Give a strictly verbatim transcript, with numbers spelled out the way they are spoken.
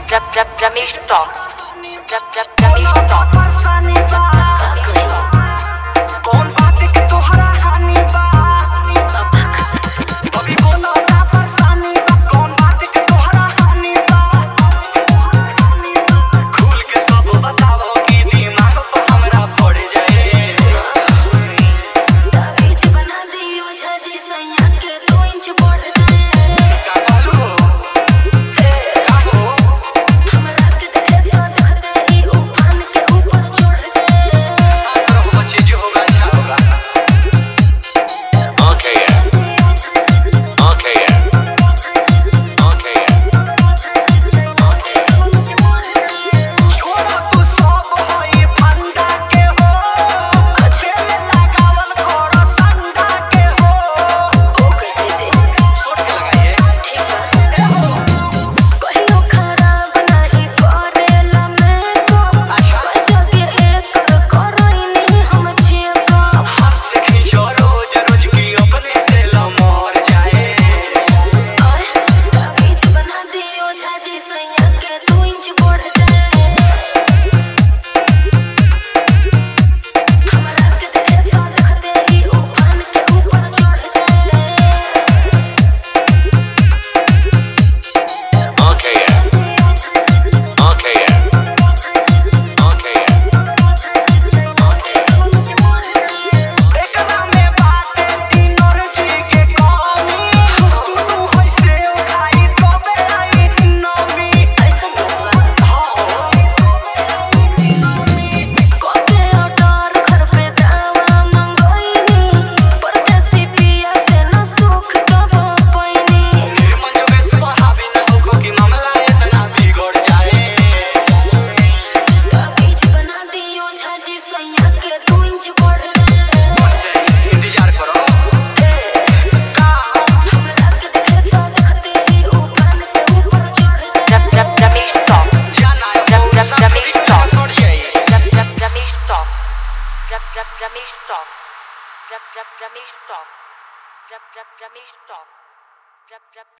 Ramesh Talk. Ramesh Talk. कौन बात के तोहरा हानि बा अभी बोलो ना परेशानी बा कौन बात के तोहरा हानि बा खुल के सब बताओ कि दिमाग पे हमरा पड़ जाए ताबीज बना दियो झाजी सैया के दो इंच बढ़ जाए का बोलो का हो हमरा के देखे तो देखते ही उफान के ऊपर चढ़ जाए अब बच्चे जो होगा अच्छा होगा Okay, yeah. Okay, yeah. Okay, yeah. Okay, yeah. छोड़ा तू सब होई फंडा के हो खेले लगावल करो संडा के हो ओ कैसे जे छोड़ के लगाइए ठीक बा कहियो खराब नहीं करेला मैं को अच्छा जगे एक करइनी हम छेको हाथ से खींचो रोज रोज की अपने से लमर जाए ताबीज बना दियो झाजी सैया के दो इंच बढ़ जाए हमरा के देखे तो देखते ही उफान के ऊपर चढ़ जाए Okay, yeah. Okay, yeah. Okay, yeah. Okay, yeah. एकरा में बाटे तीनों जी के कमी तू तू होई से उठाई तबे आई नमी ऐसा बा कोते ऑर्डर घर पे दावा मंगोइनी परदेसी पिया से न सुख कबो पैनी निर्मल जोगेश बहावी न होको कि मामला इतना बिगड़ जाए ताबीज बना दियो झाजी सैया के दो इंच बढ़ जाए इंतजार करो का हमरा के देखे तो देखते ही उफान के ऊपर चढ़ जाए Ramesh Talk. जाना है Ramesh Talk. छोड़ जाइए Ramesh Talk. Ramesh Talk. Ramesh Talk. Ramesh Talk.